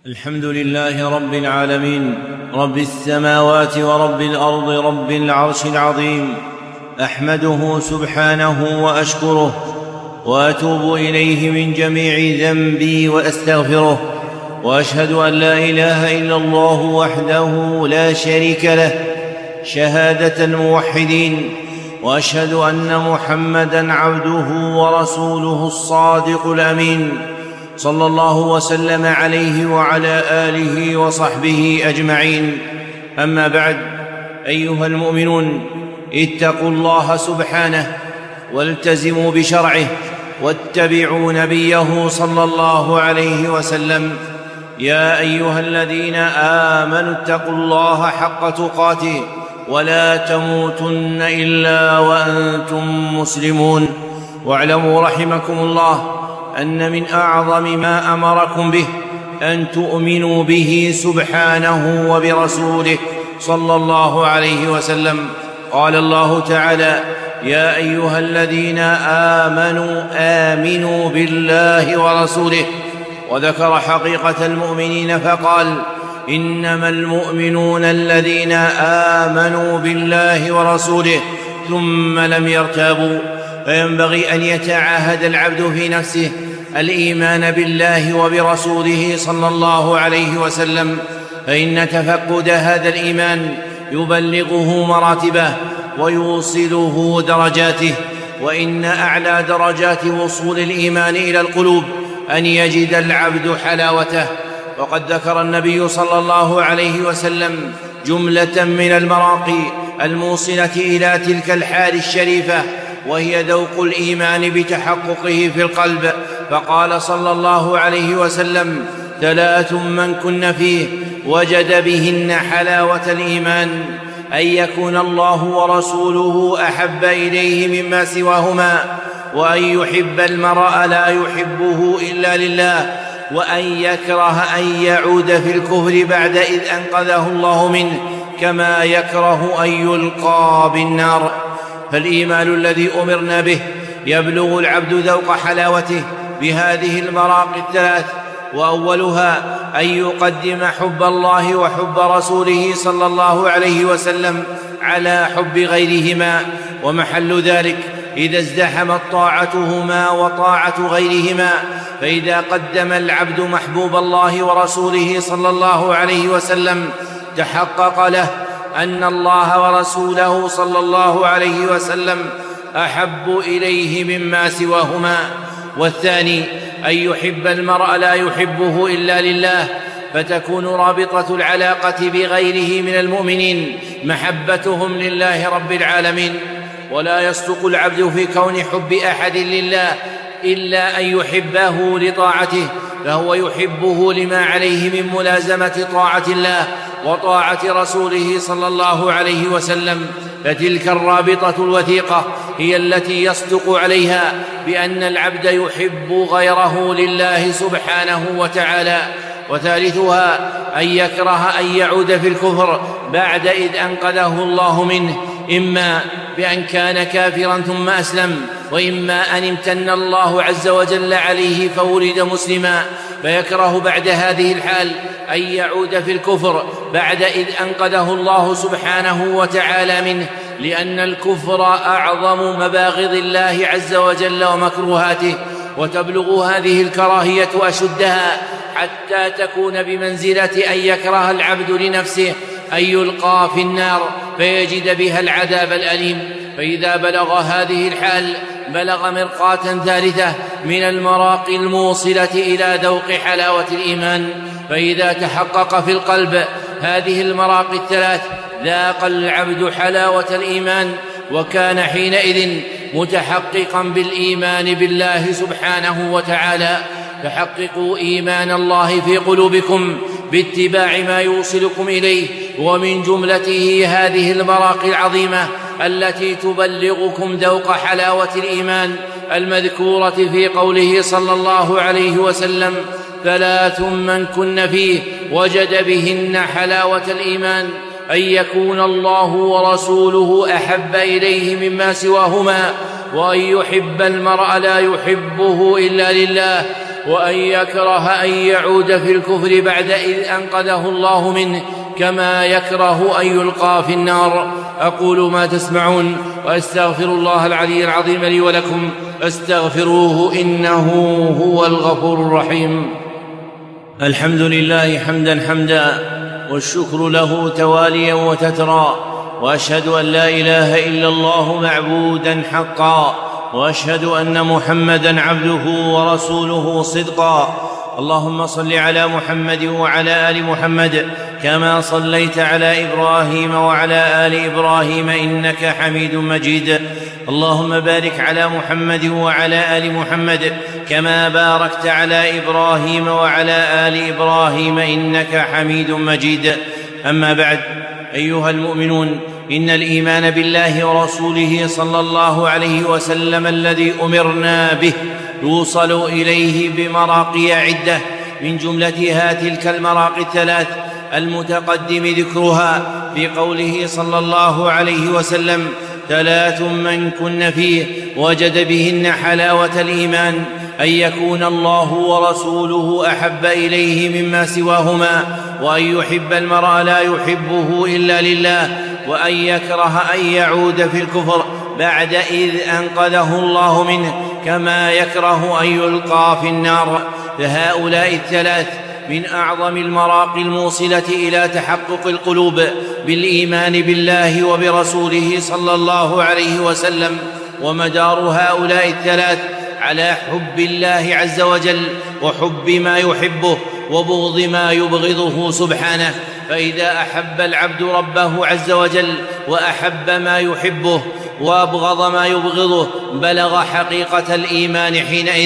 الحمد لله رب العالمين، رب السماوات ورب الأرض، رب العرش العظيم. أحمده سبحانه وأشكره وأتوب إليه من جميع ذنبي وأستغفره، وأشهد أن لا إله إلا الله وحده لا شريك له شهادة الموحدين، وأشهد أن محمدًا عبده ورسوله الصادق الأمين، صلى الله وسلم عليه وعلى آله وصحبه أجمعين. أما بعد، أيها المؤمنون، اتقوا الله سبحانه والتزموا بشرعه واتبعوا نبيه صلى الله عليه وسلم. يا أيها الذين آمنوا اتقوا الله حق تقاته ولا تموتن إلا وأنتم مسلمون. واعلموا رحمكم الله أن من أعظم ما أمركم به أن تؤمنوا به سبحانه وبرسوله صلى الله عليه وسلم. قال الله تعالى: يا أيها الذين آمنوا آمنوا بالله ورسوله. وذكر حقيقة المؤمنين فقال: إنما المؤمنون الذين آمنوا بالله ورسوله ثم لم يرتابوا. فينبغي أن يتعاهد العبد في نفسه الإيمان بالله وبرسوله صلى الله عليه وسلم، فإن تفقد هذا الإيمان يبلغه مراتبه ويوصله درجاته. وإن أعلى درجات وصول الإيمان إلى القلوب أن يجد العبد حلاوته. وقد ذكر النبي صلى الله عليه وسلم جملة من المراقي الموصلة إلى تلك الحال الشريفة، وهي ذوق الإيمان بتحققه في القلب. فقال صلى الله عليه وسلم: 3 من كن فيه وجد بهن حلاوة الإيمان: أن يكون الله ورسوله أحب إليه مما سواهما، وأن يحب المرء لا يحبه إلا لله، وأن يكره أن يعود في الكفر بعد إذ أنقذه الله منه، كما يكره أن يلقى بالنار. فالإيمان الذي أمرنا به يبلغ العبد ذوق حلاوته بهذه المراقي 3، وأولها أن يقدم حب الله وحب رسوله صلى الله عليه وسلم على حب غيرهما، ومحل ذلك إذا ازدحمت طاعتهما وطاعة غيرهما. فإذا قدم العبد محبوب الله ورسوله صلى الله عليه وسلم تحقق له أن الله ورسوله صلى الله عليه وسلم أحب إليه مما سواهما. والثاني أن يحب المرء لا يحبه إلا لله، فتكون رابطة العلاقة بغيره من المؤمنين محبتهم لله رب العالمين. ولا يصدق العبد في كون حب أحد لله إلا أن يحبه لطاعته، فهو يحبه لما عليه من ملازمة طاعة الله وطاعة رسوله صلى الله عليه وسلم. فتلك الرابطة الوثيقة هي التي يصدق عليها بأن العبد يحب غيره لله سبحانه وتعالى. وثالثها أن يكره أن يعود في الكفر بعد إذ أنقذه الله منه، إما بأن كان كافرا ثم أسلم، وإما أن امتن الله عز وجل عليه فولد مسلما، فيكره بعد هذه الحال أن يعود في الكفر بعد إذ أنقذه الله سبحانه وتعالى منه، لأن الكفر أعظم مباغض الله عز وجل ومكروهاته. وتبلغ هذه الكراهية أشدها حتى تكون بمنزلة أن يكره العبد لنفسه أن يلقى في النار فيجد بها العذاب الأليم. فإذا بلغ هذه الحال بلغ مرقاة ثالثة من المراقي الموصلة إلى ذوق حلاوة الإيمان. فإذا تحقق في القلب هذه المراقي 3 ذاق العبد حلاوة الإيمان، وكان حينئذ متحققا بالإيمان بالله سبحانه وتعالى. فحققوا إيمان الله في قلوبكم باتباع ما يوصلكم إليه، ومن جملته هذه المراقي العظيمة التي تبلغكم ذوق حلاوة الإيمان المذكورة في قوله صلى الله عليه وسلم: 3 من كن فيه وجد بهن حلاوة الإيمان: أن يكون الله ورسوله أحب إليه مما سواهما، وأن يحب المرء لا يحبه إلا لله، وأن يكره أن يعود في الكفر بعد إذ أنقذه الله منه، كما يكره أن يلقى في النار. أقول ما تسمعون وأستغفر الله العلي العظيم لي ولكم، فاستغفروه إنه هو الغفور الرحيم. الحمد لله حمدا والشكر له تواليا وتترى، وأشهد أن لا إله إلا الله معبودا حقا، وأشهد أن محمدا عبده ورسوله صدقا. اللهم صل على محمد وعلى آل محمد كما صليت على إبراهيم وعلى آل إبراهيم إنك حميد مجيد. اللهم بارك على محمد وعلى آل محمد كما باركت على إبراهيم وعلى آل إبراهيم إنك حميد مجيد. أما بعد، أيها المؤمنون، إن الإيمان بالله ورسوله صلى الله عليه وسلم الذي أمرنا به يوصل إليه بمراقي عدة، من جملتها تلك المراقي الثلاث المتقدم ذكرها في قوله صلى الله عليه وسلم: 3 من كن فيه وجد بهن حلاوة الإيمان: أن يكون الله ورسوله أحب إليه مما سواهما، وأن يحب المرء لا يحبه إلا لله، وأن يكره أن يعود في الكفر بعد إذ أنقذه الله منه، كما يكره أن يلقى في النار. فهؤلاء الثلاث من أعظم المراقي الموصلة إلى تحقق القلوب بالإيمان بالله وبرسوله صلى الله عليه وسلم، ومدار هؤلاء الثلاث على حب الله عز وجل وحب ما يحبه وبغض ما يبغضه سبحانه. فإذا أحب العبد ربه عز وجل وأحب ما يحبه وأبغض ما يبغضه بلغ حقيقة الإيمان حينئذ.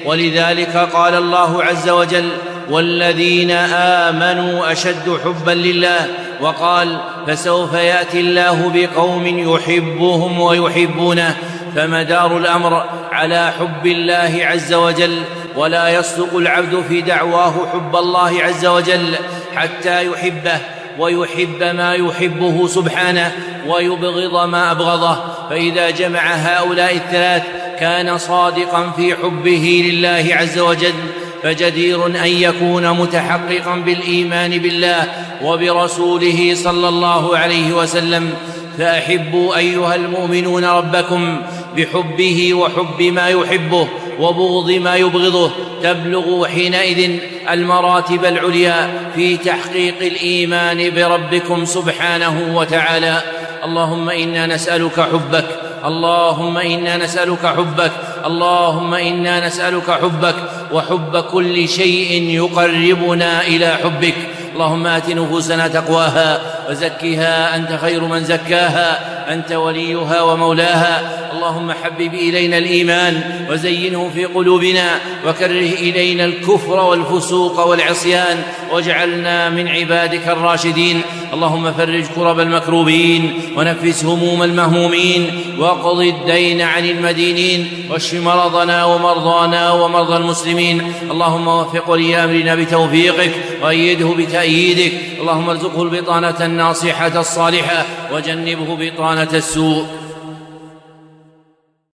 ولذلك قال الله عز وجل: والذين آمنوا أشد حبا لله، وقال: فسوف يأتي الله بقوم يحبهم ويحبونه. فمدار الأمر على حب الله عز وجل، ولا يصدق العبد في دعواه حب الله عز وجل حتى يحبه ويحب ما يحبه سبحانه ويبغض ما أبغضه. فإذا جمع هؤلاء الثلاث كان صادقا في حبه لله عز وجل، فجدير أن يكون متحققا بالإيمان بالله وبرسوله صلى الله عليه وسلم. فأحبوا أيها المؤمنون ربكم بحبه وحب ما يحبه وبغض ما يبغضه، تبلغوا حينئذ المراتب العليا في تحقيق الإيمان بربكم سبحانه وتعالى. اللهم إنا نسألك حبك، اللهم إنا نسألك حبك، اللهم إنا نسألك حبك وحب كل شيء يقربنا إلى حبك. اللهم آت نفوسنا تقواها وزكها أنت خير من زكاها، أنت وليها ومولاها. اللهم حبب إلينا الإيمان وزينه في قلوبنا، وكره إلينا الكفر والفسوق والعصيان، واجعلنا من عبادك الراشدين. اللهم فرج كرب المكروبين ونفس هموم المهمومين، واقض الدين عن المدينين، واشف مرضنا ومرضانا ومرضى المسلمين. اللهم وفق ولي أمرنا بتوفيقك وأيده بتأييدك. اللهم ارزقه البطانة الناصحة الصالحة وجنبه بطانة السوء.